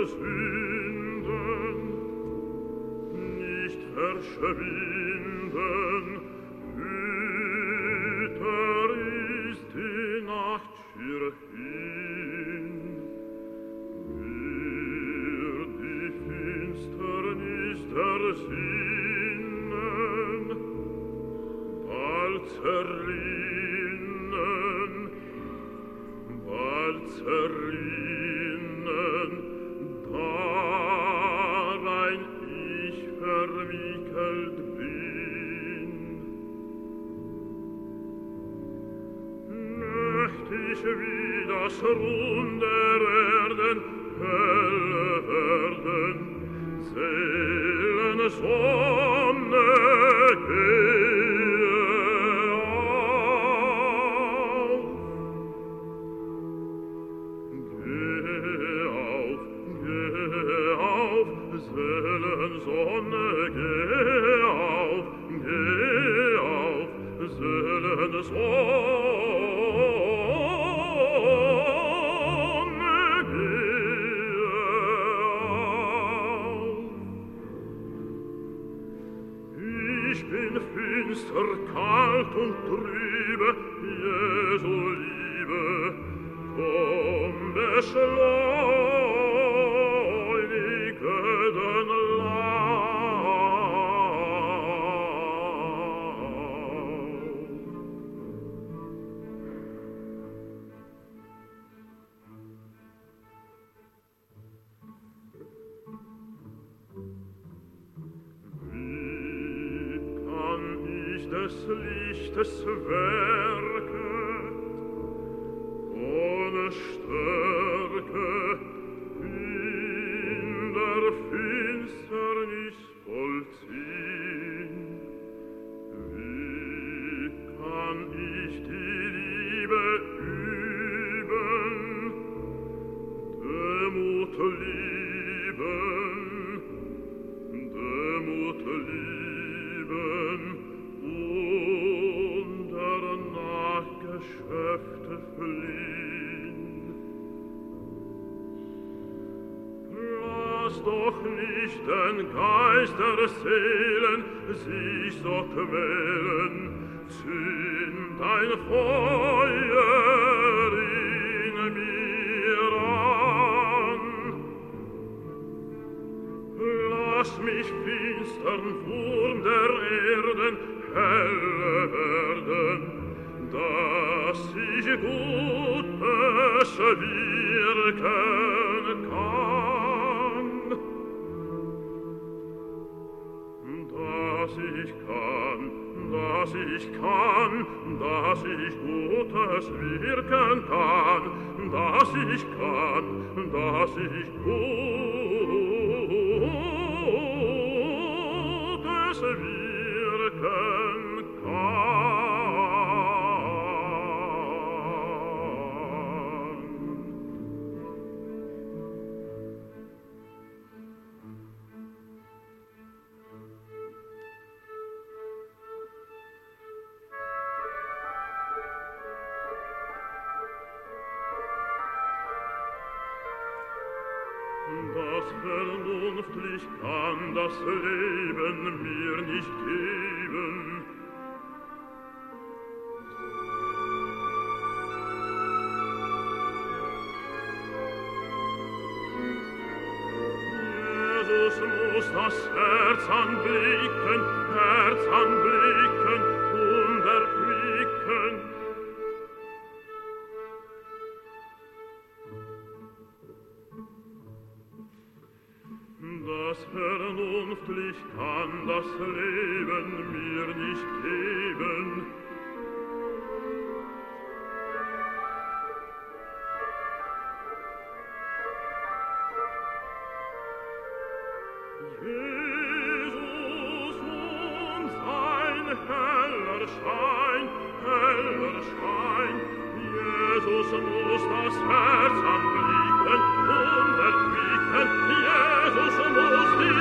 Sünden nicht verschwinden. Hüter ist die Nacht fürhin, wird die Finsternis der Sinnen bald zerrinnen, darein ich verwickelt bin. Möcht ich wie das Rund der Erden helle werden, Seelensonne gehe auf. Geh auf, Seelensonne, geh auf, Seelensonne, gehe auf. Ich bin finster, kalt und trübe, Jesu Liebe, komm, beschleunige den Lauf. Wie kann ich des Lichtes Werke ohne Stärke in der Finsternis vollziehen? Wie kann ich die Liebe üben, Demut lieben und danach Geschäfte fliehen? Lass doch nicht den Geist der Seelen sich so quälen, zünd ein Feuer in mir an. Lass mich finstern Wurm der Erden helle werden, dass ich Gutes wirken kann. Dass ich Gutes wirken kann, dass ich Gutes wirken kann. Das vernunftlich kann das Leben mir nicht geben. Jesus muss das Herz anblicken und erquicken. Das vernunftlich kann das Leben mir nicht geben. Jesus und sein heller Schein, Jesus muss das Herz anblicken und erquicken, Jesus muss die